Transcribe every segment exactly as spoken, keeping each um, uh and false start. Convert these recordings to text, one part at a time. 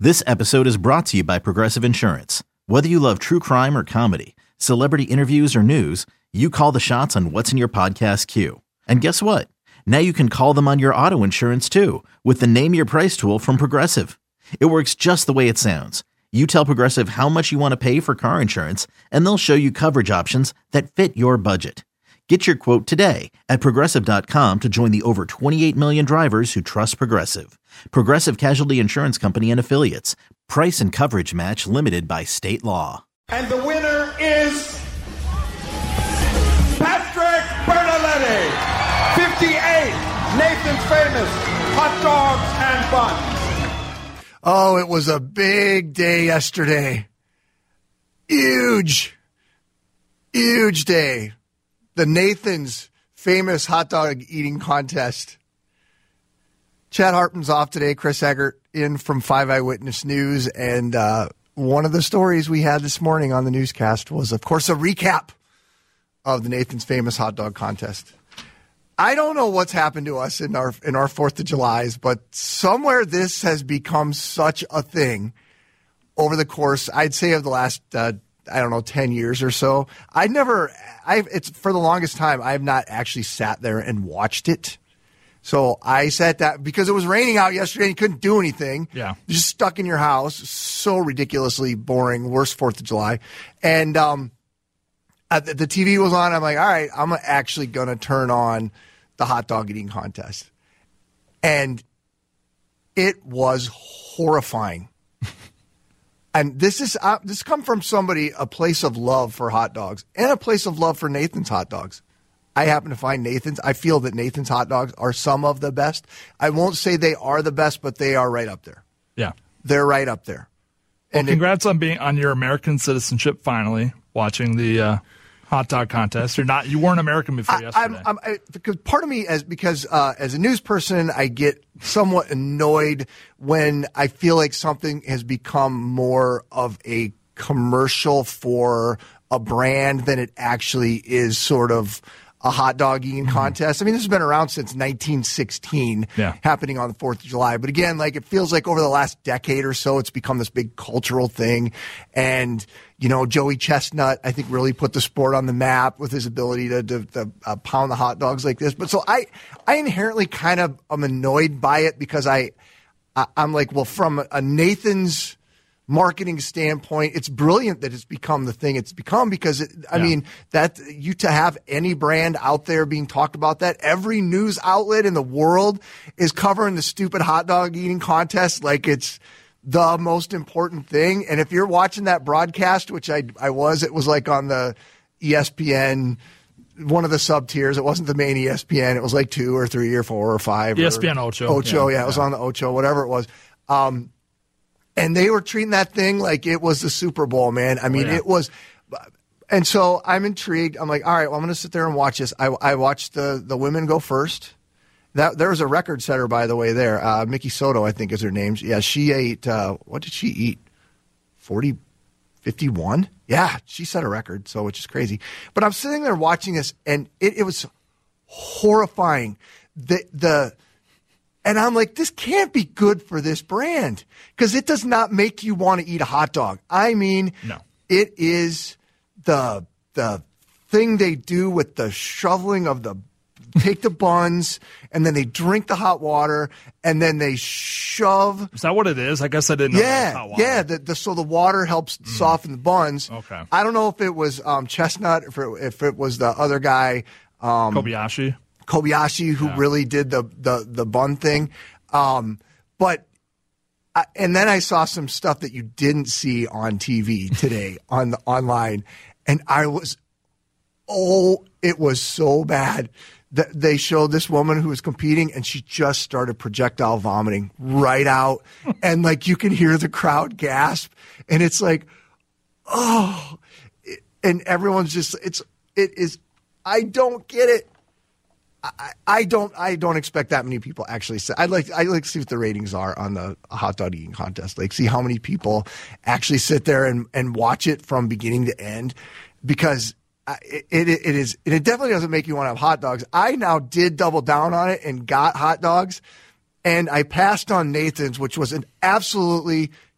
This episode is brought to you by Progressive Insurance. Whether you love true crime or comedy, celebrity interviews or news, you call the shots on what's in your podcast queue. And guess what? Now you can call them on your auto insurance too with the Name Your Price tool from Progressive. It works just the way it sounds. You tell Progressive how much you want to pay for car insurance, and they'll show you coverage options that fit your budget. Get your quote today at Progressive dot com to join the over twenty-eight million drivers who trust Progressive. Progressive Casualty Insurance Company and Affiliates. Price and coverage match limited by state law. And the winner is Patrick Bertoletti, fifty-eight, Nathan's Famous Hot Dogs and Buns. Oh, it was a big day yesterday. Huge, huge day. The Nathan's Famous Hot Dog Eating Contest. Chad Hartman's off today. Chris Eggert in from Five Eyewitness News. And uh, one of the stories we had this morning on the newscast was, of course, a recap of the Nathan's Famous Hot Dog Contest. I don't know what's happened to us in our in our fourth of Julys, but somewhere this has become such a thing over the course, I'd say, of the last uh, I don't know, ten years or so. I never, I've, it's for the longest time, I have not actually sat there and watched it. So I sat that because it was raining out yesterday and you couldn't do anything. Yeah. You're just stuck in your house. So ridiculously boring. Worst fourth of July. And, um, uh, the, the T V was on. I'm like, all right, I'm actually going to turn on the hot dog eating contest. And it was horrifying. And this is uh, this come from somebody, a place of love for hot dogs and a place of love for Nathan's hot dogs. I happen to find Nathan's. I feel that Nathan's hot dogs are some of the best. I won't say they are the best, but they are right up there. Yeah, they're right up there. Well, and congrats it, on being on your American citizenship finally. Watching the uh, hot dog contest. You're not. You weren't American before I, yesterday. I'm, I'm, I, because part of me, as because uh, as a news person, I get somewhat annoyed when I feel like something has become more of a commercial for a brand than it actually is sort of a hot dog eating contest. I mean, this has been around since nineteen sixteen, yeah. happening on the fourth of July. But again, like it feels like over the last decade or so, it's become this big cultural thing. And, you know, Joey Chestnut, I think, really put the sport on the map with his ability to, to, to uh, pound the hot dogs like this. But so I, I inherently kind of am annoyed by it because I, I I'm like, well, from a Nathan's marketing standpoint, it's brilliant that it's become the thing it's become because it, I yeah. mean that you to have any brand out there being talked about that every news outlet in the world is covering the stupid hot dog eating contest like it's the most important thing. And if you're watching that broadcast, which I I was, it was like on the E S P N, one of the sub tiers. It wasn't the main E S P N. It was like two or three or four or five. E S P N or Ocho. Ocho, yeah, yeah, it was on the Ocho, whatever it was. Um, And they were treating that thing like it was the Super Bowl, man. I mean, oh, yeah. it was. And so I'm intrigued. I'm like, all right, well, I'm going to sit there and watch this. I, I watched the, the women go first. That There was a record setter, by the way, there. Uh, Mickey Soto, I think, is her name. Yeah, she ate, uh, what did she eat? forty, fifty-one? Yeah, she set a record, so which is crazy. But I'm sitting there watching this, and it, it was horrifying. The the. And I'm like, this can't be good for this brand because it does not make you want to eat a hot dog. I mean, no. It is the the thing they do with the shoveling of the take the buns and then they drink the hot water and then they shove. Is that what it is? I guess I didn't know. Yeah, it was hot water. yeah. The, the, so the water helps mm. soften the buns. Okay. I don't know if it was um, Chestnut, if it, if it was the other guy, um, Kobayashi. Kobayashi, who yeah. really did the the the bun thing, um, but I, and then I saw some stuff that you didn't see on T V today on the online, and I was, oh, it was so bad that they showed this woman who was competing, and she just started projectile vomiting right out, and like you can hear the crowd gasp, and it's like, oh, and everyone's just it's it is, I don't get it. I, I don't. I don't expect that many people actually. Say, I'd like. I'd like to see what the ratings are on the hot dog eating contest. Like, see how many people actually sit there and, and watch it from beginning to end, because it, it it is. And it definitely doesn't make you want to have hot dogs. I now did double down on it and got hot dogs, and I passed on Nathan's, which was an absolutely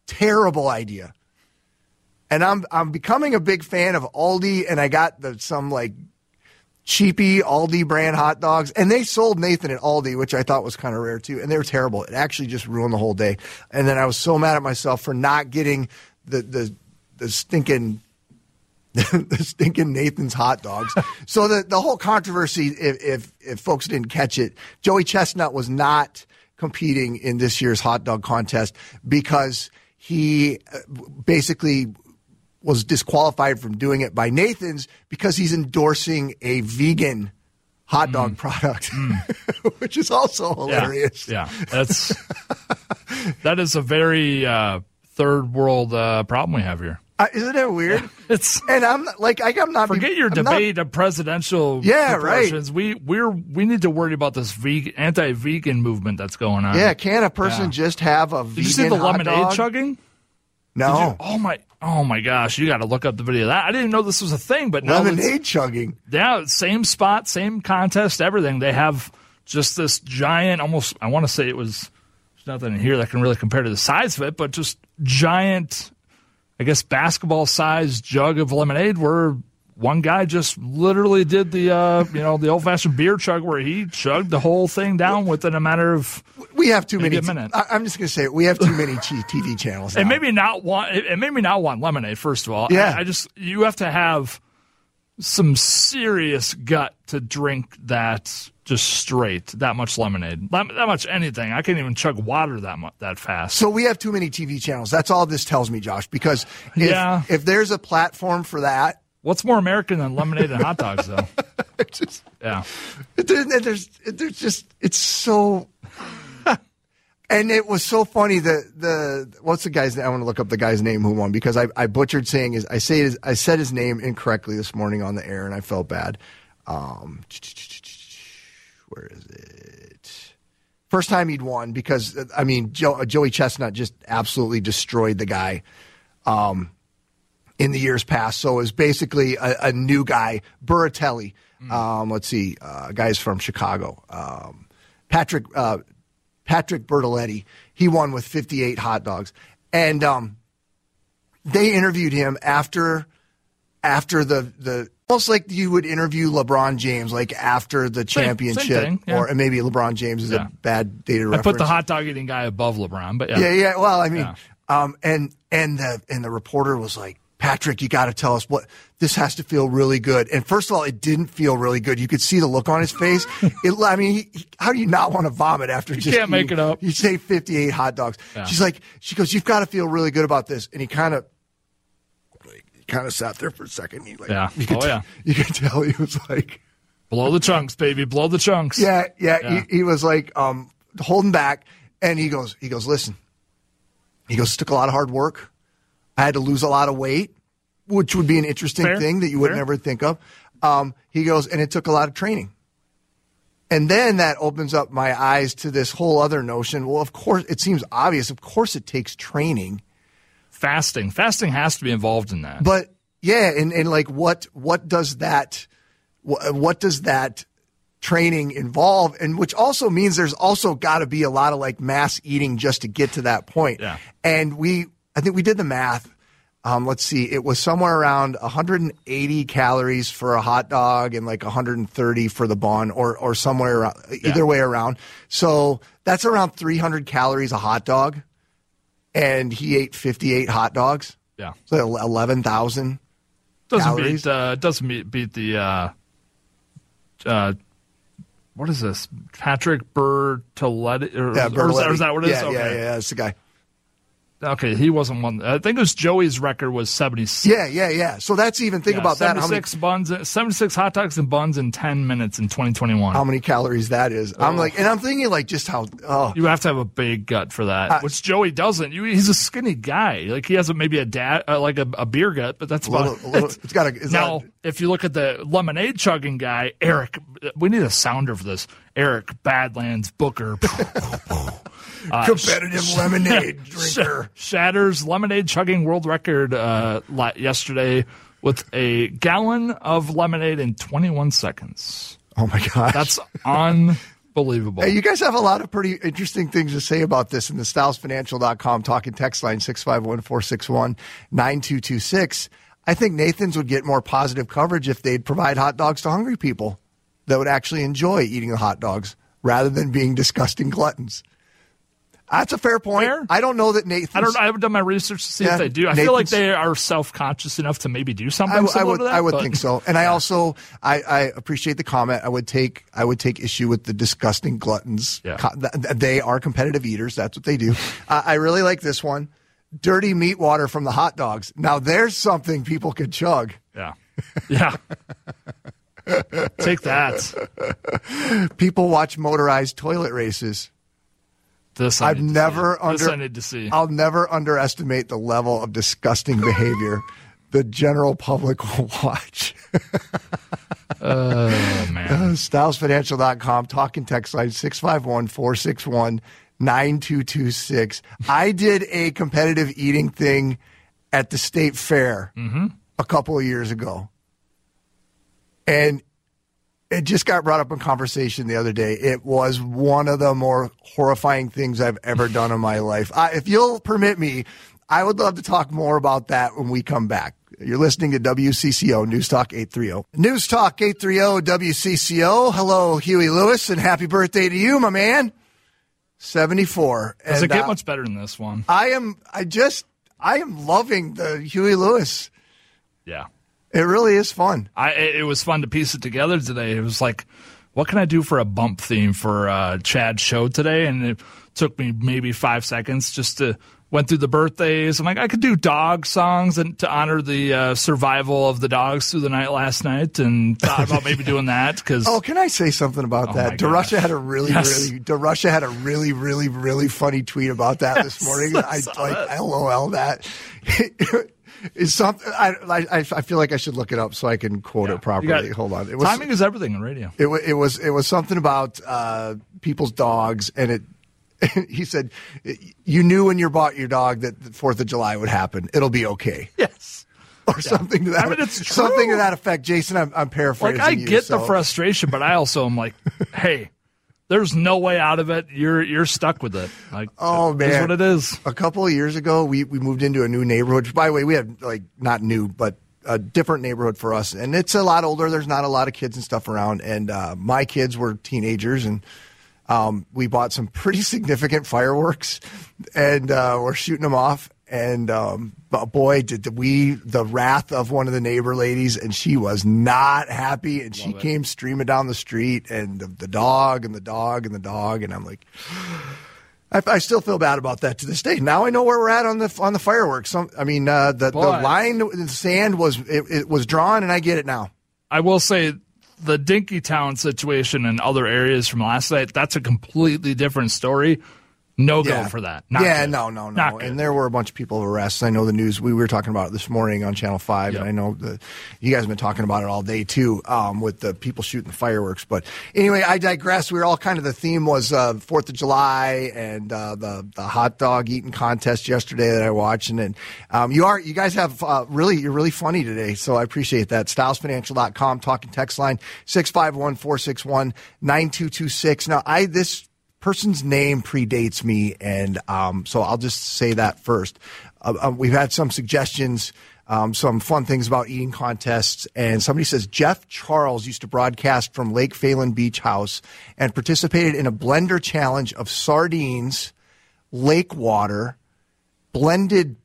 Terrible idea. And I'm I'm becoming a big fan of Aldi, and I got the some like cheapy Aldi brand hot dogs, and they sold Nathan at Aldi, which I thought was kind of rare too, and they were terrible. It actually just ruined the whole day. And then I was so mad at myself for not getting the the the stinking the stinking Nathan's hot dogs. So the the whole controversy, if, if if folks didn't catch it, Joey Chestnut was not competing in this year's hot dog contest because he basically was disqualified from doing it by Nathan's because he's endorsing a vegan hot dog mm. product, mm. which is also hilarious. Yeah, yeah. That's that is a very uh, third world uh, problem we have here. Uh, isn't it weird? Yeah, it's and I'm not, like I, I'm not forget be, your I'm debate not, of presidential yeah proportions. right. We we're we need to worry about this vegan anti-vegan movement that's going on. Yeah, can a person yeah. just have a vegan Did you see the hot lemonade dog? chugging? No. You, oh my oh my gosh! You got to look up the video of that. I didn't know this was a thing, but now lemonade chugging. Yeah, same spot, same contest, everything. They have just this giant, almost. I want to say it was. There's nothing in here that can really compare to the size of it, but just giant. I guess basketball-sized jug of lemonade where one guy just literally did the uh, you know the old-fashioned beer chug where he chugged the whole thing down within a matter of we have too many. A minute. T- I'm just going to say it, we have too many T V channels. Now. It made me not want. It made me not want lemonade. First of all, yeah. I, I just you have to have some serious gut to drink that just straight that much lemonade, that much anything. I can't even chug water that much that fast. So we have too many T V channels. That's all this tells me, Josh. Because if, yeah. if there's a platform for that, what's more American than lemonade and hot dogs, though? just, yeah, it, there's there's just it's so. And it was so funny. The the what's the guy's name? I want to look up the guy's name who won because I, I butchered saying his. I say his, I said his name incorrectly this morning on the air and I felt bad. Um, where is it? First time he'd won because I mean Joe, Joey Chestnut just absolutely destroyed the guy. Um, in the years past, so it was basically a, a new guy, Burratelli. Mm. Um, let's see, uh, guys from Chicago, um, Patrick. Uh, Patrick Bertoletti, he won with fifty-eight hot dogs. And um, they interviewed him after after the, the almost like you would interview LeBron James, like after the championship. Same, same thing, yeah. Or maybe LeBron James is yeah. a bad dated I reference. put the hot dog eating guy above LeBron, but yeah. Yeah, yeah. Well, I mean, yeah. um, and and the and the reporter was like, Patrick, you got to tell us what this has to feel really good. And first of all, it didn't feel really good. You could see the look on his face. It, I mean, he, he, how do you not want to vomit after you just can't make it up? You say fifty-eight hot dogs. Yeah. She's like, she goes, you've got to feel really good about this. And he kind of, like, he kind of sat there for a second. He like, yeah. You could oh t- yeah. You could tell he was like, blow the chunks, baby, blow the chunks. Yeah, yeah. yeah. He, he was like um, holding back, and he goes, he goes, listen. He goes, it took a lot of hard work. I had to lose a lot of weight. Which would be an interesting Fair. thing that you would Fair. never think of. Um, he goes, and it took a lot of training. And then that opens up my eyes to this whole other notion. Well, of course, it seems obvious. Of course it takes training. Fasting. Fasting has to be involved in that. But, yeah, and, and like what what does that what, what does that training involve? And which also means there's also got to be a lot of like mass eating just to get to that point. Yeah. And we, I think we did the math. Um, let's see, it was somewhere around one hundred eighty calories for a hot dog and like one hundred thirty for the bun or or somewhere around, either yeah. way around. So that's around three hundred calories a hot dog. And he ate fifty-eight hot dogs. Yeah. So eleven thousand doesn't calories. Beat, uh, doesn't beat, beat the, uh, uh, what is this? Patrick Bertoletti? Or, Yeah, or, is that, or is that what it is? Yeah, okay. yeah, yeah, that's the guy. Okay, he wasn't one. I think it was Joey's record was seventy-six. Yeah, yeah, yeah. So that's even, think yeah, about that. How many, seventy-six buns, seventy-six hot dogs and buns in ten minutes in twenty twenty-one. how many calories that is. Oh. I'm like, and I'm thinking like just how, oh. You have to have a big gut for that, Uh, which Joey doesn't. You, he's a skinny guy. Like he has a, maybe a dad, uh, like a, a beer gut, but that's a about little, a little, it. it's got a, it's Now, not, if you look at the lemonade chugging guy, Eric, we need a sounder for this. Eric Badlands Booker. Uh, competitive sh- lemonade sh- drinker. shatters lemonade chugging world record uh, la- yesterday with a gallon of lemonade in twenty-one seconds. Oh my gosh. That's unbelievable. Unbelievable. Hey, you guys have a lot of pretty interesting things to say about this in the styles financial dot com talking text line six five one, four six one, nine two two six. I think Nathan's would get more positive coverage if they'd provide hot dogs to hungry people that would actually enjoy eating the hot dogs rather than being disgusting gluttons. That's a fair point. Fair. I don't know that Nathan's... I don't. I haven't done my research to see Yeah, if they do. I Nathan's, feel like they are self-conscious enough to maybe do something I, I similar would, to that. I would but, think so. And I also, I, I appreciate the comment. I would take, I would take issue with the disgusting gluttons. Yeah. Co- th- They are competitive eaters. That's what they do. uh, I really like this one. Dirty meat water from the hot dogs. Now there's something people could chug. Yeah. Yeah. Take that. People watch motorized toilet races. This I I've need to never see. This under, I need to see. I'll never underestimate the level of disgusting behavior the general public will watch. Oh, man. styles financial dot com, talking text line six five one, four six one, nine two two six. I did a competitive eating thing at the state fair mm-hmm. a couple of years ago. And it just got brought up in conversation the other day. It was one of the more horrifying things I've ever done in my life. I, if you'll permit me, I would love to talk more about that when we come back. You're listening to W C C O, News Talk eight thirty. News Talk eight thirty W C C O. Hello, Huey Lewis, and happy birthday to you, my man. seventy-four. Does and, it get uh, much better than this one? I am, I just, I am loving the Huey Lewis. Yeah. It really is fun. I it was fun to piece it together today. It was like, what can I do for a bump theme for uh, Chad's show today? And it took me maybe five seconds just to went through the birthdays. I'm like, I could do dog songs and to honor the uh, survival of the dogs through the night last night, and thought about maybe doing that because. Oh, can I say something about Oh that? my DeRusha gosh. had a really, Yes. really, DeRusha had a really, really, really funny tweet about that this Yes, morning. I I saw like that. LOL that. It's something I, I I feel like I should look it up so I can quote Yeah. it properly. You got- Hold on. It was Timing is everything in radio. it, wa- it was it was something about uh, people's dogs, and it. He said, "You knew when you bought your dog that the Fourth of July would happen. It'll be okay." Yes. Or something to that. I mean, it's true. something to that effect. Jason, I'm, I'm paraphrasing. Like I you, get so. the frustration, but I also am like, hey, there's no way out of it. You're you're stuck with it. Like, Oh, it man. is what it is. A couple of years ago, we, we moved into a new neighborhood. By the way, we had, like, not new, but a different neighborhood for us. And it's a lot older. There's not a lot of kids and stuff around. And uh, my kids were teenagers, and um, we bought some pretty significant fireworks, and uh, we're shooting them off. And um, but boy, did we, the wrath of one of the neighbor ladies, and she was not happy. And she it. came streaming down the street, and the, the dog, and the dog, and the dog. And I'm like, I, I still feel bad about that to this day. Now I know where we're at on the on the fireworks. Some, I mean, uh, the, the But- line in the sand was it, it was drawn, and I get it now. I will say the Dinkytown situation and other areas from last night, that's a completely different story. No go for that. Not yeah, good. no, no, Not no. good. And there were a bunch of people arrests. I know the news. We were talking about it this morning on Channel Five, Yep. and I know the you guys have been talking about it all day too, um, with the people shooting the fireworks. But anyway, I digress. We were all kind of the theme was uh, Fourth of July and uh, the the hot dog eating contest yesterday that I watched, and then um, you are you guys have uh, really you're really funny today, so I appreciate that. styles financial dot com talking text line six five one, four six one, nine two two six. Now I this. person's name predates me, and um, so I'll just say that first. Uh, um, we've had some suggestions, um, some fun things about eating contests, and somebody says Jeff Charles used to broadcast from Lake Phelan Beach House and participated in a blender challenge of sardines, lake water, blended,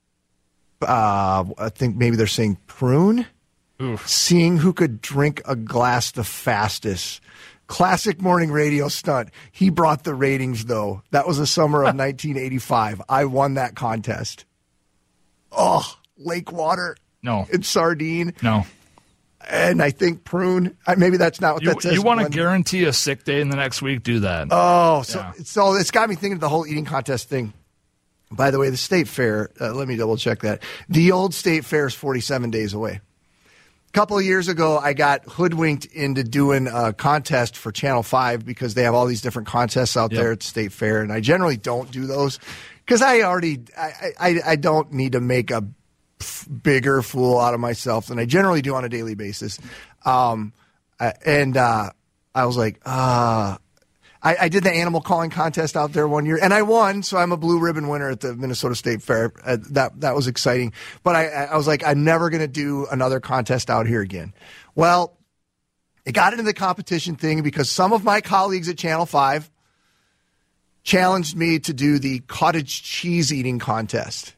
uh, I think maybe they're saying prune, seeing who could drink a glass the fastest. Classic morning radio stunt. He brought the ratings, though. That was the summer of nineteen eighty-five. I won that contest. Oh, lake water No. and sardine, No. and I think prune. Uh, Maybe that's not what You, that says. you want to Blend- guarantee a sick day in the next week? Do that. Oh, so, Yeah. so it's got me thinking of the whole eating contest thing. By the way, the state fair, uh, let me double check that. The old state fair is forty-seven days away. A couple of years ago, I got hoodwinked into doing a contest for Channel five because they have all these different contests out Yep. there at the state fair, and I generally don't do those because I already I, I, I don't need to make a f- bigger fool out of myself than I generally do on a daily basis. Um, uh, and uh, I was like, ah. I, I did the animal calling contest out there one year, and I won, so I'm a blue ribbon winner at the Minnesota State Fair. Uh, that that was exciting. But I, I was like, I'm never going to do another contest out here again. Well, it got into the competition thing because some of my colleagues at Channel five challenged me to do the cottage cheese eating contest.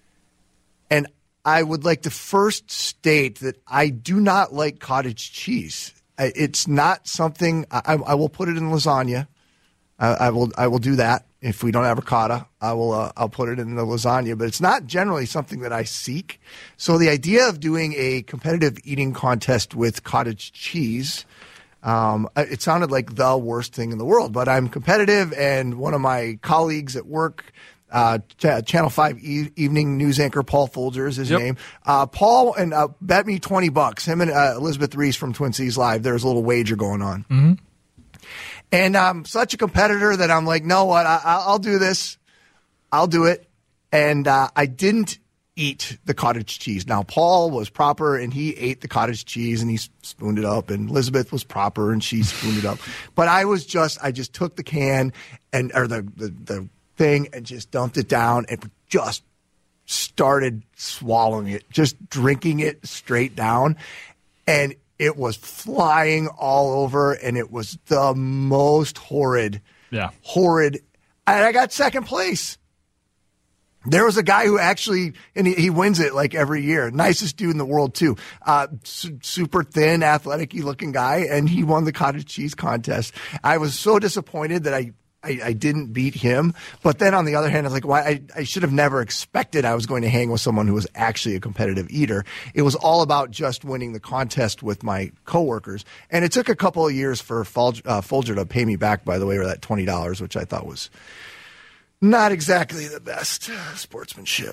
And I would like to first state that I do not like cottage cheese. It's not something I, I will put it in lasagna. I, I will I will do that if we don't have ricotta. I will uh, I'll put it in the lasagna, but it's not generally something that I seek. So the idea of doing a competitive eating contest with cottage cheese, um, it sounded like the worst thing in the world. But I'm competitive, and one of my colleagues at work. Uh, Ch- Channel five e- evening news anchor Paul Folger is his yep. name. Uh, Paul and uh, bet me twenty bucks. Him and uh, Elizabeth Reese from Twin Cities Live. There's a little wager going on, mm-hmm. and I'm such a competitor that I'm like, no, what? I- I'll do this. I'll do it. And uh, I didn't eat the cottage cheese. Now Paul was proper and he ate the cottage cheese and he spooned it up, and Elizabeth was proper and she spooned it up. But I was just, I just took the can and or the the. the thing and just dumped it down and just started swallowing it, just drinking it straight down. And it was flying all over, and it was the most horrid, yeah. horrid. And I got second place. There was a guy who actually, and he, he wins it like every year. Nicest dude in the world, too. Uh, su- super thin, athletic-y looking guy, and he won the cottage cheese contest. I was so disappointed that I I, I didn't beat him. But then on the other hand, I was like, well, I, I should have never expected I was going to hang with someone who was actually a competitive eater. It was all about just winning the contest with my coworkers. And it took a couple of years for Folger, uh, Folger to pay me back, by the way, or that twenty dollars, which I thought was not exactly the best sportsmanship.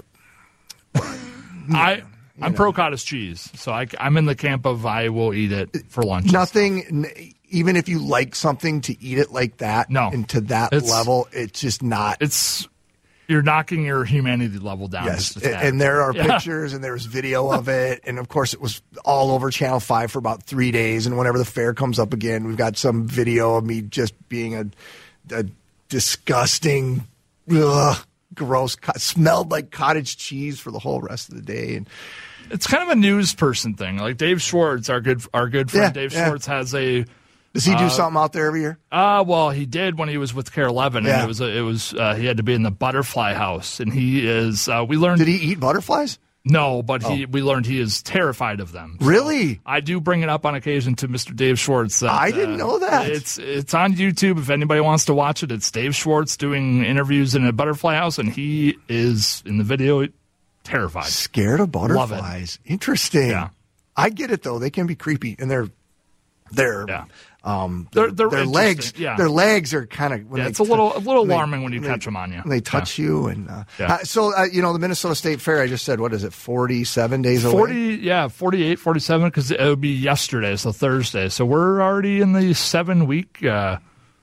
I, I'm know. pro cottage cheese, so I, I'm in the camp of I will eat it for lunch. Nothing... Even if you like something, to eat it like that, no, and to that it's, level, it's just not. It's you're knocking your humanity level down. Yes, and, and there are yeah. pictures, and there's video of it, and of course, it was all over Channel five for about three days. And whenever the fair comes up again, we've got some video of me just being a, a disgusting, ugh, gross, smelled like cottage cheese for the whole rest of the day, and. It's kind of a news person thing. Like Dave Schwartz, our good our good friend yeah, Dave yeah. Schwartz has a. Does he do uh, something out there every year? Uh, well, he did when he was with Care eleven, yeah. and it was a, it was uh, he had to be in the butterfly house, and he is. Uh, we learned. Did he eat butterflies? No, but oh. he we learned he is terrified of them. So really? I do bring it up on occasion to Mister Dave Schwartz. That, I didn't uh, know that. It's it's on YouTube if anybody wants to watch it. It's Dave Schwartz doing interviews in a butterfly house, and he is in the video. Terrified. Scared of butterflies. Interesting. Yeah. I get it though. They can be creepy, and they're they're yeah. um they're, they're their legs yeah. their legs are kind of yeah, it's a little a little when alarming they, when you when catch they, them on you. When they touch yeah. you and uh, yeah. uh, so uh, you know the Minnesota State Fair. I just said what is it? forty-seven days away. forty yeah, forty-eight, forty-seven because it would be yesterday, so Thursday. So we're already in the seven week uh,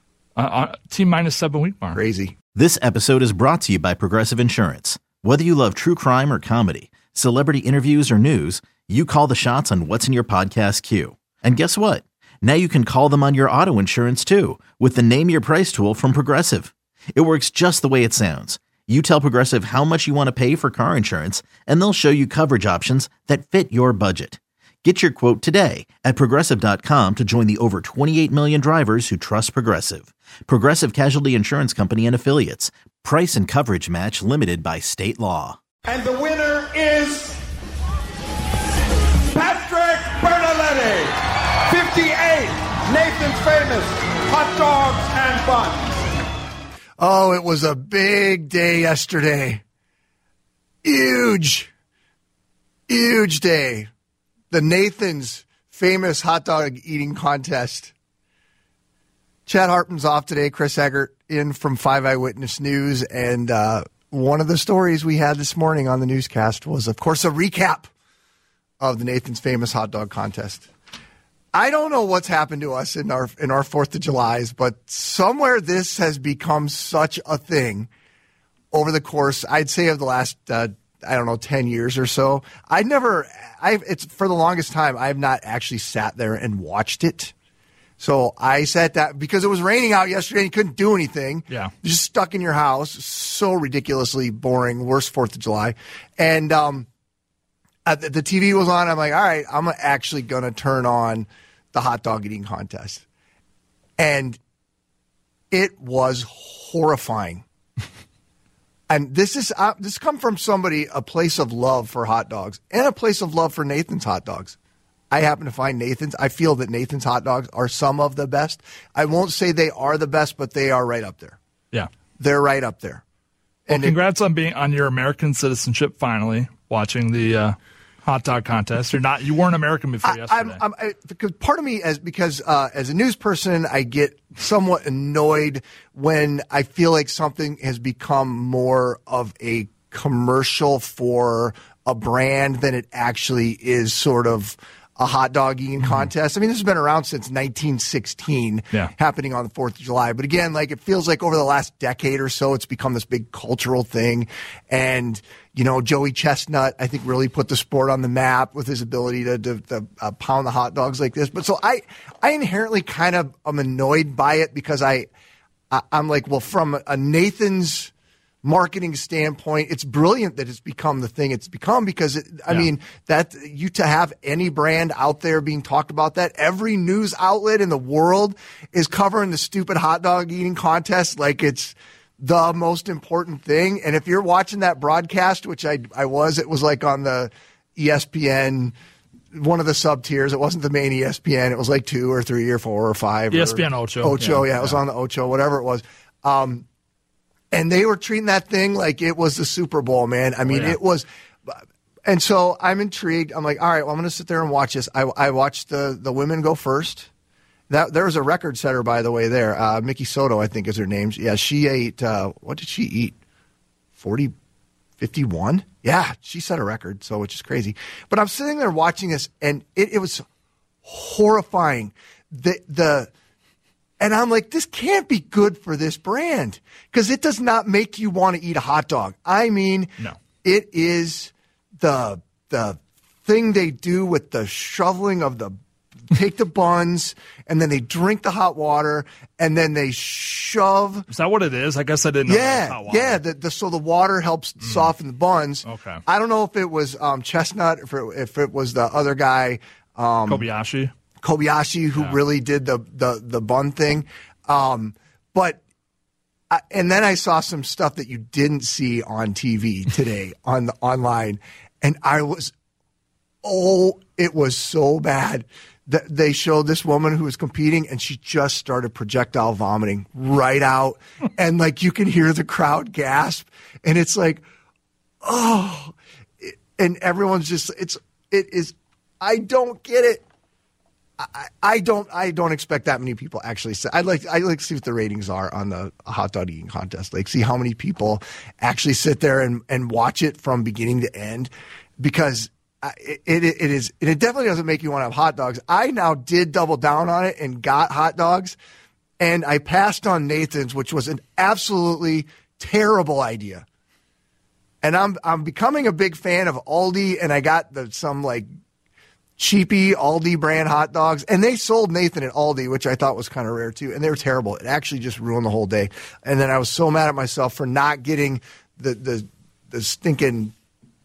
uh, T minus seven week mark. Crazy. This episode is brought to you by Progressive Insurance. Whether you love true crime or comedy, celebrity interviews or news, you call the shots on what's in your podcast queue. And guess what? Now you can call them on your auto insurance too with the Name Your Price tool from Progressive. It works just the way it sounds. You tell Progressive how much you want to pay for car insurance, and they'll show you coverage options that fit your budget. Get your quote today at Progressive dot com to join the over twenty-eight million drivers who trust Progressive. Progressive Casualty Insurance Company and Affiliates. Price and coverage match limited by state law. And the winner is Patrick Bertoletti, fifty-eight, Nathan's Famous Hot Dogs and Buns. Oh, it was a big day yesterday. Huge, huge day. The Nathan's Famous Hot Dog Eating Contest. Chad Hartman's off today. Chris Eggert in from Five Eyewitness News. And uh, one of the stories we had this morning on the newscast was, of course, a recap of the Nathan's Famous Hot Dog Contest. I don't know what's happened to us in our in our fourth of Julys, but somewhere this has become such a thing over the course, I'd say, of the last, uh, I don't know, ten years or so. I never, I've, it's for the longest time, I've not actually sat there and watched it. So I sat down because it was raining out yesterday and you couldn't do anything. Yeah. You're just stuck in your house. So ridiculously boring. Worst fourth of July. And um, uh, the, the T V was on. I'm like, all right, I'm actually going to turn on the hot dog eating contest. And it was horrifying. And this is uh, this come from somebody, a place of love for hot dogs and a place of love for Nathan's hot dogs. I happen to find Nathan's. I feel that Nathan's hot dogs are some of the best. I won't say they are the best, but they are right up there. Yeah. They're right up there. Well, And congrats on being on your American citizenship finally, watching the uh, hot dog contest. You're not you weren't American before I, yesterday. I'm, I'm, I, because part of me, as because uh, as a news person, I get somewhat annoyed when I feel like something has become more of a commercial for a brand than it actually is sort of a hot dog eating mm-hmm. contest. I mean, this has been around since nineteen sixteen, yeah. happening on the fourth of July. But again, like it feels like over the last decade or so, it's become this big cultural thing. And, you know, Joey Chestnut, I think, really put the sport on the map with his ability to, to, to uh, pound the hot dogs like this. But so I, I inherently kind of am annoyed by it because I, I I'm like, well, from a Nathan's marketing standpoint, it's brilliant that it's become the thing it's become because it, I yeah. mean that you to have any brand out there being talked about that every news outlet in the world is covering the stupid hot dog eating contest like it's the most important thing. And if you're watching that broadcast, which I I was, it was like on the E S P N, one of the sub tiers. It wasn't the main E S P N. It was like two or three or four or five. E S P N or, Ocho. Ocho, yeah, yeah, it was yeah. on the Ocho, whatever it was. Um, And they were treating that thing like it was the Super Bowl, man. I mean, oh, yeah. it was. And so I'm intrigued. I'm like, all right, well, I'm going to sit there and watch this. I, I watched the, the women go first. That There was a record setter, by the way, there. Uh, Mickey Soto, I think is her name. Yeah, she ate, uh, what did she eat? forty, fifty-one? Yeah, she set a record, so which is crazy. But I'm sitting there watching this, and it, it was horrifying. The the. And I'm like, this can't be good for this brand because it does not make you want to eat a hot dog. I mean, no. It is the the thing they do with the shoveling of the take the buns and then they drink the hot water and then they shove. Is that what it is? I guess I didn't know. Yeah, that was hot water. yeah. The, the, so the water helps mm. soften the buns. Okay. I don't know if it was um, Chestnut, if it, if it was the other guy, um, Kobayashi. Kobayashi, who yeah. really did the the, the bun thing. Um, but I, and then I saw some stuff that you didn't see on T V today on the online, and I was, oh, it was so bad that they showed this woman who was competing, and she just started projectile vomiting right out, and like you can hear the crowd gasp, and it's like, oh, and everyone's just it's it is. I don't get it. I, I don't. I don't expect that many people actually. Say, I'd like. I'd like to see what the ratings are on the hot dog eating contest. Like, see how many people actually sit there and, and watch it from beginning to end, because it it, it is. It definitely doesn't make you want to have hot dogs. I now did double down on it and got hot dogs, and I passed on Nathan's, which was an absolutely terrible idea. And I'm I'm becoming a big fan of Aldi, and I got the some like. cheapy Aldi brand hot dogs, and they sold Nathan at Aldi, which I thought was kind of rare too, and they were terrible. It actually just ruined the whole day. And then I was so mad at myself for not getting the the the stinking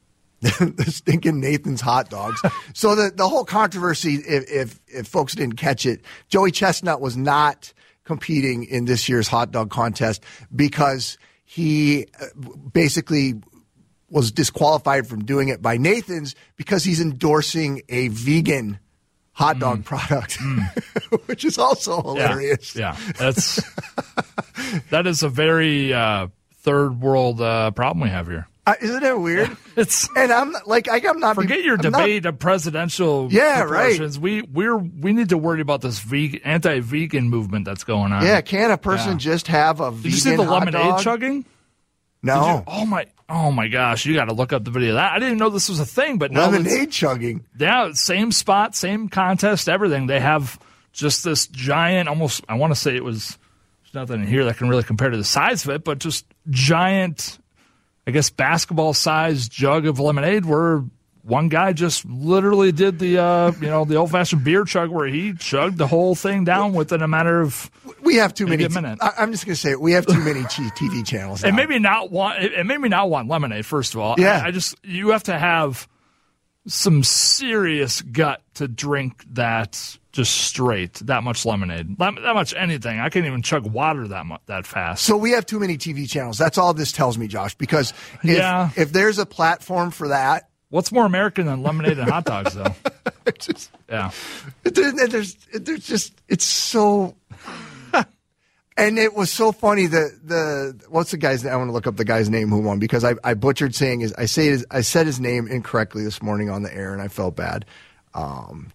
the stinking Nathan's hot dogs. So the the whole controversy, if, if if folks didn't catch it, Joey Chestnut was not competing in this year's hot dog contest because he basically was disqualified from doing it by Nathan's because he's endorsing a vegan hot dog mm. product, mm. which is also hilarious. Yeah, yeah. that's that is a very uh, third world uh, problem we have here. Uh, isn't it weird? Yeah, it's and I'm not, like I, I'm not forget your I'm debate not, of presidential yeah proportions. right. We we're we need to worry about this vegan, anti-vegan movement that's going on. Yeah, can a person yeah. just have a Did vegan? Did you see the hot lemonade dog? chugging? No. You, oh my. Oh my gosh, you got to look up the video of that. I didn't know this was a thing, but now lemonade chugging. Yeah, same spot, same contest, everything. They have just this giant, almost, I want to say it was, there's nothing in here that can really compare to the size of it, but just giant, I guess, basketball-sized jug of lemonade where one guy just literally did the uh, you know the old fashioned beer chug where he chugged the whole thing down within a matter of we have too many. a minute. I, I'm just going to say it, we have too many T V channels. Now. It made me not want. It, it made me not want lemonade. First of all, yeah. I, I just you have to have some serious gut to drink that just straight. That much lemonade, that, that much anything. I can't even chug water that much, that fast. So we have too many T V channels. That's all this tells me, Josh. Because if, yeah. if there's a platform for that. What's more American than lemonade and hot dogs, though? just, yeah. There, there's, there's just, it's so, and it was so funny that the, what's the guy's name? I want to look up the guy's name who won because I, I butchered saying his, I say his, I said his name incorrectly this morning on the air and I felt bad. Um,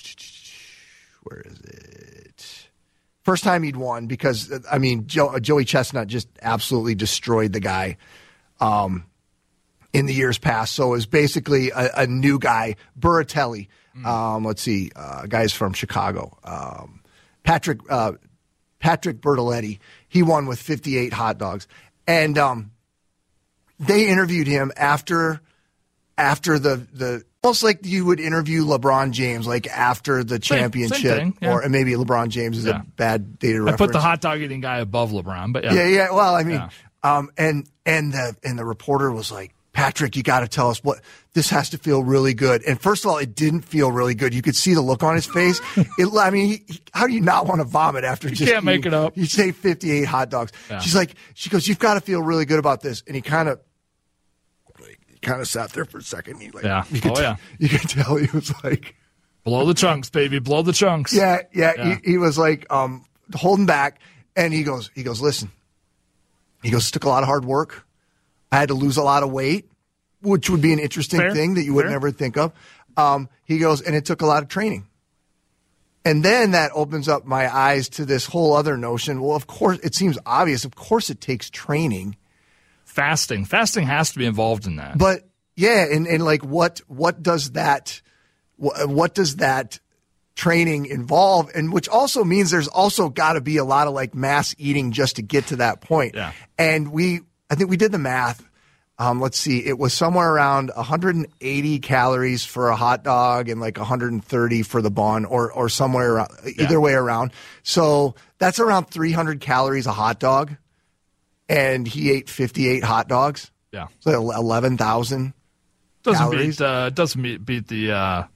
where is it? First time he'd won because, I mean, Joe, Joey Chestnut just absolutely destroyed the guy. Um, in the years past. So it was basically a, a new guy, Burratelli. Mm. Um, let's see, uh, guys from Chicago. Um, Patrick uh, Patrick Bertoletti. He won with fifty-eight hot dogs. And um, they interviewed him after after the, the almost like you would interview LeBron James, like after the same, championship. Same thing, yeah. Or maybe LeBron James is yeah. a bad data reference. I put the hot dog eating guy above LeBron, but yeah. Yeah, yeah. Well, I mean, yeah. um, and, and, the, and the reporter was like, Patrick, you got to tell us what this has to feel really good. And first of all, it didn't feel really good. You could see the look on his face. It, I mean, he, he, how do you not want to vomit after you just can't make it up? You say fifty-eight hot dogs. Yeah. She's like, she goes, you've got to feel really good about this. And he kind of, like, he kind of sat there for a second. He like, yeah. You could oh t- yeah. You could tell he was like, blow the chunks, baby, blow the chunks. Yeah, yeah. yeah. He, he was like um, holding back, and he goes, he goes, listen. He goes, it took a lot of hard work. I had to lose a lot of weight, which would be an interesting Fair. thing that you would Fair. never think of. Um, he goes, and it took a lot of training. And then that opens up my eyes to this whole other notion. Well, of course, it seems obvious. Of course, it takes training. Fasting. Fasting has to be involved in that. But, yeah, and, and like what what does that what, what does that training involve? And which also means there's also got to be a lot of like mass eating just to get to that point. Yeah. And we, I think we did the math. Um, let's see, it was somewhere around one hundred eighty calories for a hot dog and like one hundred thirty for the bun, or or somewhere around, either yeah. way around. So that's around three hundred calories a hot dog, and he ate fifty-eight hot dogs. Yeah, so eleven thousand doesn't calories. beat uh, doesn't beat, beat the uh,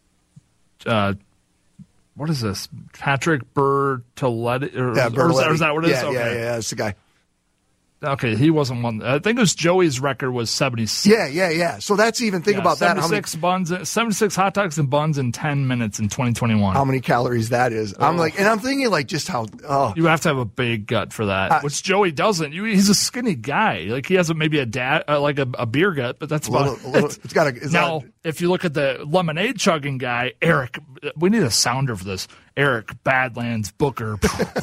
uh, what is this? Patrick Bertoletti, or, Yeah, or, is that, or is that what it is? Yeah, okay. yeah, yeah, that's the guy. Okay, he wasn't one. I think it was Joey's record was seventy-six. Yeah, yeah, yeah. So that's even think yeah, about that. seventy-six buns, seventy-six hot dogs and buns in ten minutes in twenty twenty-one. How many calories that is? Oh. I'm like, and I'm thinking like just how. Oh, you have to have a big gut for that, uh, which Joey doesn't. You, he's a skinny guy. Like he has a, maybe a dad, uh, like a, a beer gut, but that's about little, little, it's got a. Now, that, if you look at the lemonade chugging guy, Eric, we need a sounder for this. Eric Badlands Booker.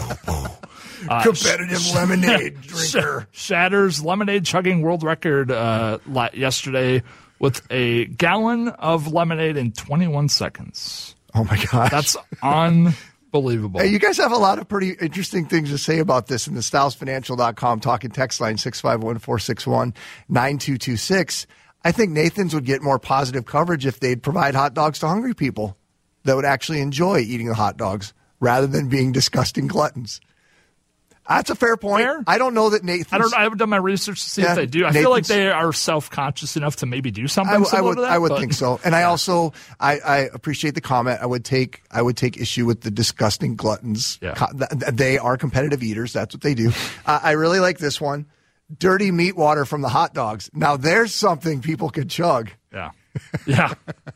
Uh, competitive sh- lemonade drinker. Shatters lemonade chugging world record uh, yesterday with a gallon of lemonade in twenty-one seconds. Oh, my gosh. That's unbelievable. Hey, you guys have a lot of pretty interesting things to say about this in the styles financial dot com talking text line six five one, four six one, nine two two six. I think Nathan's would get more positive coverage if they'd provide hot dogs to hungry people that would actually enjoy eating the hot dogs rather than being disgusting gluttons. That's a fair point. Fair? I don't know that Nathan's... I don't. I haven't done my research to see yeah, if they do. I Nathan's, feel like they are self-conscious enough to maybe do something I, similar I would, to that. I would but, think so. And I also, I, I appreciate the comment. I would take, I would take issue with the disgusting gluttons. Yeah. They are competitive eaters. That's what they do. uh, I really like this one. Dirty meat water from the hot dogs. Now there's something people could chug. Yeah. Yeah.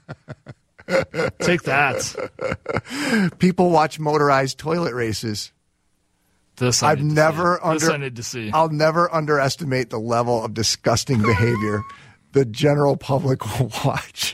Take that. People watch motorized toilet races. This I I've never under, this I need to see. I'll never underestimate the level of disgusting behavior the general public will watch.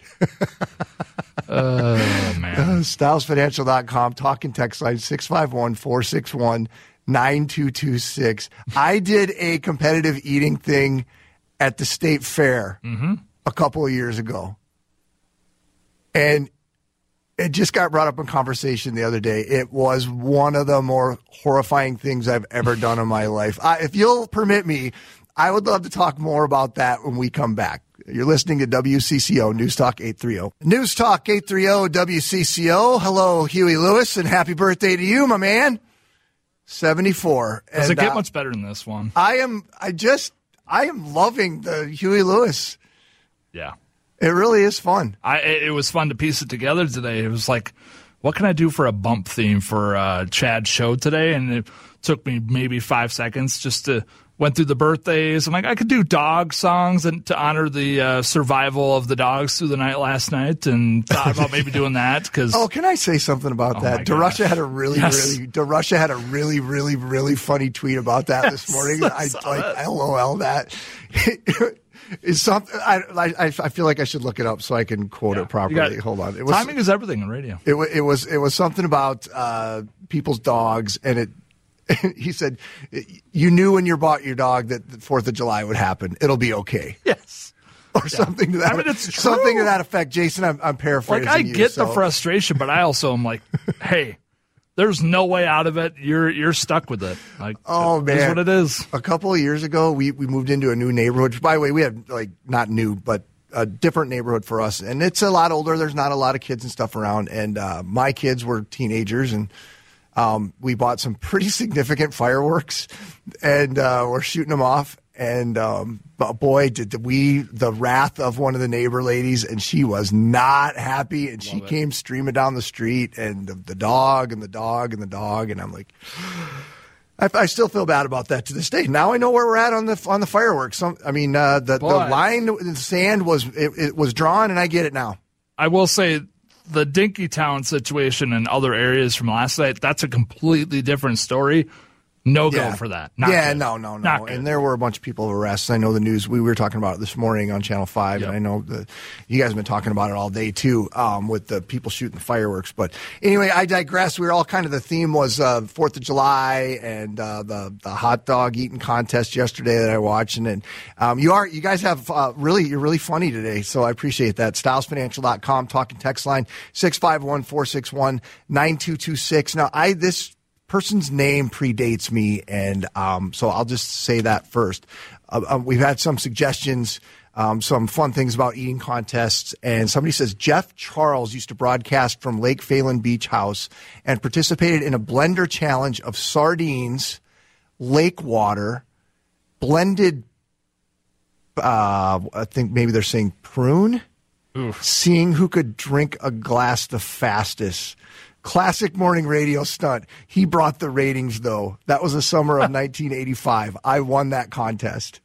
Oh, man. styles financial dot com, talking text line six five one, four six one, nine two two six. I did a competitive eating thing at the state fair mm-hmm. a couple of years ago. And it just got brought up in conversation the other day. It was one of the more horrifying things I've ever done in my life. I, if you'll permit me, I would love to talk more about that when we come back. You're listening to W C C O News Talk eight thirty. News Talk eight thirty W C C O. Hello, Huey Lewis, and happy birthday to you, my man. seventy-four. Does and, it get uh, much better than this one? I am, I just, I am loving the Huey Lewis. Yeah. It really is fun. I It was fun to piece it together today. It was like, what can I do for a bump theme for uh, Chad's show today? And it took me maybe five seconds just to went through the birthdays. I'm like, I could do dog songs and to honor the uh, survival of the dogs through the night last night, and thought about maybe doing that. Cause, oh, can I say something about oh that? DeRusha had a really, yes. really, DeRusha had a really, really, really funny tweet about that yes, this morning. I, I like that. LOL that. It's something I, I I feel like I should look it up so I can quote yeah, it properly. Got, Hold on. It was, timing is everything in radio. It, it was it was something about uh, people's dogs, and it. He said, "You knew when you bought your dog that the Fourth of July would happen. It'll be okay." Yes, or yeah. something to that. I mean, it's true. Something to that effect. Jason, I'm, I'm paraphrasing. Like I you, get so. the frustration, but I also am like, "Hey, there's no way out of it. You're you're stuck with it. Like, oh it man, is what it is." A couple of years ago, we we moved into a new neighborhood. By the way, we had like not new, but a different neighborhood for us, and it's a lot older. There's not a lot of kids and stuff around, and uh, my kids were teenagers and. Um, we bought some pretty significant fireworks, and uh, we're shooting them off. And um, but boy, did we the wrath of one of the neighbor ladies, and she was not happy. And Love she it. came streaming down the street, and the, the dog, and the dog, and the dog, and I'm like, I, I still feel bad about that to this day. Now I know where we're at on the on the fireworks. Some, I mean, uh, the the line in the sand was it, it was drawn, and I get it now. I will say. The Dinkytown situation and other areas from last night, that's a completely different story. No go yeah. for that. Not yeah, good. no, no, no. And there were a bunch of people arrested. I know the news. We were talking about it this morning on Channel five, yep. and I know the, you guys have been talking about it all day, too, um, with the people shooting the fireworks. But anyway, I digress. We were all kind of the theme was uh, fourth of July and uh, the, the hot dog eating contest yesterday that I watched. And, and um, you are you guys have uh, really, you're really funny today, so I appreciate that. Stiles Financial dot com, talking text line, six five one, four six one, nine two two six. Now, I this person's name predates me, and um, so I'll just say that first. Uh, um, we've had some suggestions, um, some fun things about eating contests, and somebody says Jeff Charles used to broadcast from Lake Phelan Beach House and participated in a blender challenge of sardines, lake water, blended, uh, I think maybe they're saying prune, Oof. seeing who could drink a glass the fastest. Classic morning radio stunt. He brought the ratings, though. That was the summer of nineteen eighty-five. I won that contest.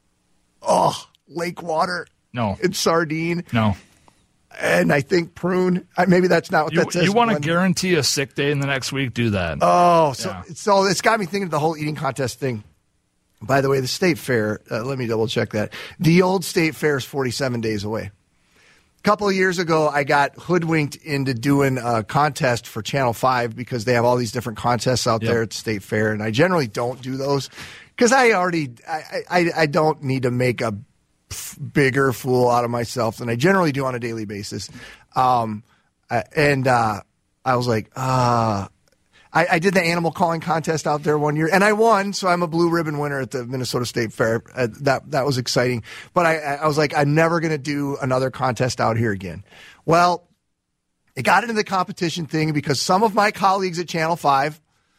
Oh, lake water. No. And sardine. No. And I think prune. Maybe that's not what you, that says. You want to guarantee a sick day in the next week? Do that. Oh, so, yeah. so it's got me thinking of the whole eating contest thing. By the way, the state fair, uh, let me double check that. The old state fair is forty-seven days away. A couple of years ago, I got hoodwinked into doing a contest for Channel five because they have all these different contests out yep. there at the State Fair, and I generally don't do those because I already I, I, I don't need to make a f- bigger fool out of myself than I generally do on a daily basis. Um, and uh, I was like, ah. Uh, I, I did the animal calling contest out there one year, and I won, so I'm a blue ribbon winner at the Minnesota State Fair. Uh, that that was exciting. But I, I was like, I'm never going to do another contest out here again. Well, it got into the competition thing because some of my colleagues at Channel five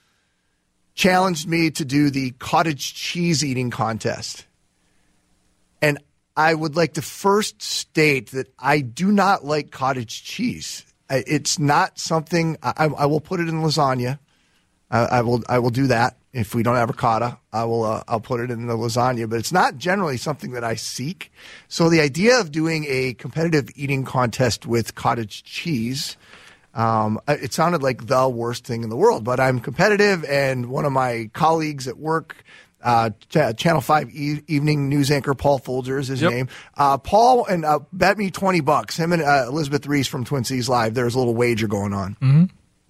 challenged me to do the cottage cheese eating contest. And I would like to first state that I do not like cottage cheese. It's not something I, I will put it in lasagna. I, I will I will do that if we don't have ricotta. I will uh, I'll put it in the lasagna, but it's not generally something that I seek. So the idea of doing a competitive eating contest with cottage cheese, um, it sounded like the worst thing in the world. But I'm competitive, and one of my colleagues at work. Uh, Ch- Channel five e- evening news anchor Paul Folger is his yep. name. Uh, Paul and uh, bet me twenty bucks. Him and uh, Elizabeth Reese from Twin Cities Live. There's a little wager going on, mm-hmm.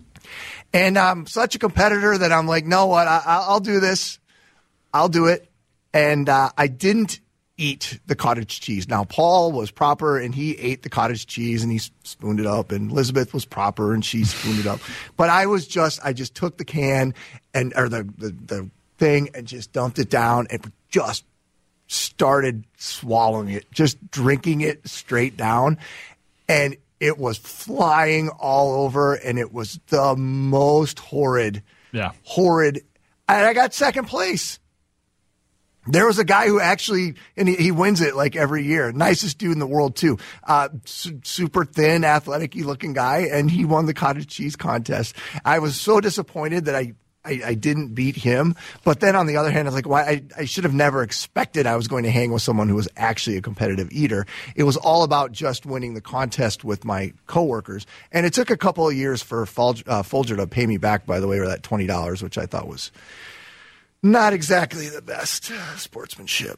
and I'm such a competitor that I'm like, no, what? I- I'll do this. I'll do it. And uh, I didn't eat the cottage cheese. Now Paul was proper and he ate the cottage cheese and he spooned it up, and Elizabeth was proper and she spooned it up. But I was just, I just took the can and or the the. the thing and just dumped it down and just started swallowing it, just drinking it straight down. And it was flying all over, and it was the most horrid, Yeah. horrid. And I got second place. There was a guy who actually, and he, he wins it like every year. Nicest dude in the world, too. Uh, su- super thin, athletic-y looking guy, and he won the cottage cheese contest. I was so disappointed that I, I, I didn't beat him. But then on the other hand, I was like, why? I, I should have never expected I was going to hang with someone who was actually a competitive eater. It was all about just winning the contest with my coworkers. And it took a couple of years for Folger, uh, Folger to pay me back, by the way, or that twenty dollars, which I thought was not exactly the best sportsmanship.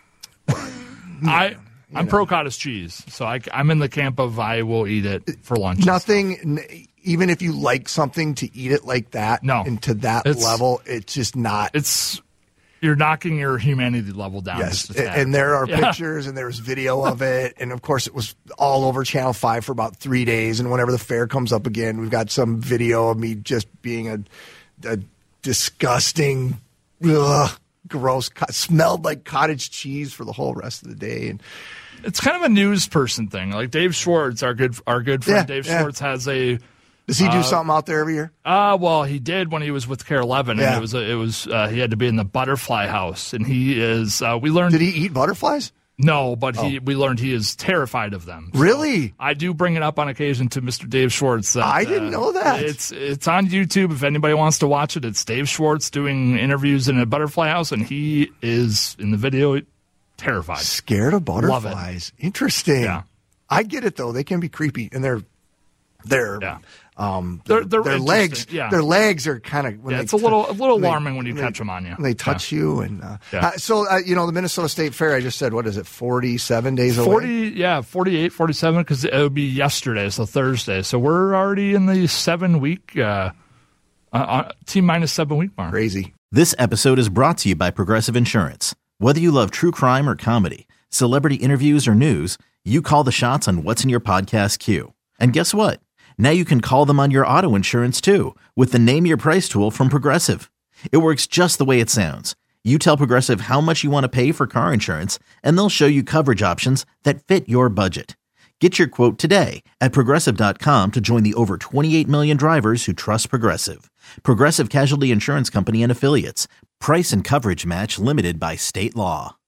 I, I'm pro cottage cheese, so I, I'm in the camp of I will eat it for lunch. Nothing, n- even if you like something, to eat it like that No. and to that It's- level, it's just not. It's you're knocking your humanity level down. Yes, just a tad. and there are Yeah. pictures, and there was video of it, and of course it was all over Channel five for about three days, and whenever the fair comes up again, we've got some video of me just being a, a disgusting, ugh, gross, co- smelled like cottage cheese for the whole rest of the day, and It's kind of a news person thing. Like Dave Schwartz, our good our good friend Yeah, Dave yeah. Schwartz has a does he do something out there every year? uh well he did when he was with Care eleven, Yeah. and it was a, it was uh, he had to be in the butterfly house, and he is uh, we learned Did he eat butterflies? no, but he we learned he is terrified of them. So Really? I do bring it up on occasion to Mister Dave Schwartz. That, I didn't uh, know that. It's it's on YouTube if anybody wants to watch it. It's Dave Schwartz doing interviews in a butterfly house, and he is in the video terrified. Scared of Love it. butterflies. Interesting. Yeah. I get it though. They can be creepy, and they're they're Yeah. um They're- they're their legs. interesting, yeah. Their legs are kind of Yeah, it's a little a little alarming when you catch them on you. They touch you, and uh, Yeah. uh, so uh, you know the Minnesota State Fair. I just said, what is it? Forty-seven days away. forty, yeah, forty-eight, forty-seven, because it would be yesterday, so Thursday. So we're already in the seven week, uh, uh, uh, T minus seven week mark. Crazy. This episode is brought to you by Progressive Insurance. Whether you love true crime or comedy, celebrity interviews or news, you call the shots on what's in your podcast queue. And guess what? Now you can call them on your auto insurance too with the Name Your Price tool from Progressive. It works just the way it sounds. You tell Progressive how much you want to pay for car insurance, and they'll show you coverage options that fit your budget. Get your quote today at Progressive dot com to join the over twenty-eight million drivers who trust Progressive. Progressive Casualty Insurance Company and Affiliates. Price and coverage match limited by state law.